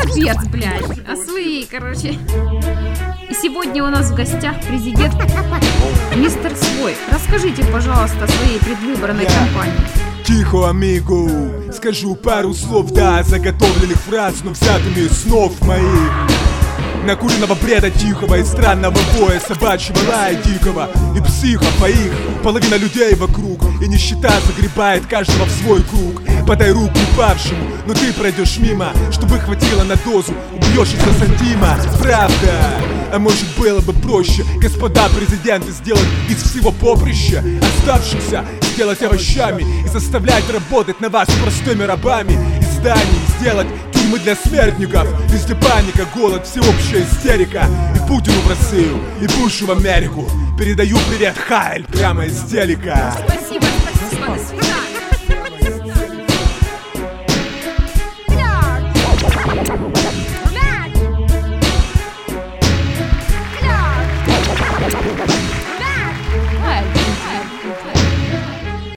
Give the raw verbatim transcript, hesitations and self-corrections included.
Капец, блядь. А свои, короче. И сегодня у нас в гостях президент мистер Свой. Расскажите, пожалуйста, о своей предвыборной кампании. Тихо, амигу, скажу пару слов, да, заготовленных фраз, но взятыми из снов моих. Накуренного бреда тихого и странного боя, собачьего лая дикого и психов моих. Половина людей вокруг, и нищета загребает каждого в свой круг. Подай руку упавшему, но ты пройдешь мимо, чтобы хватило на дозу, убьешь из-за сантима. Правда, а может было бы проще, господа президенты, сделать из всего поприща оставшихся, сделать овощами и заставлять работать на вас простыми рабами. Из зданий сделать тюрьмы для смертников, везде паника, голод, всеобщая истерика. И Путину в Россию, и Бушу в Америку передаю привет, Хайль, прямо из телека. Спасибо, спасибо, до свидания.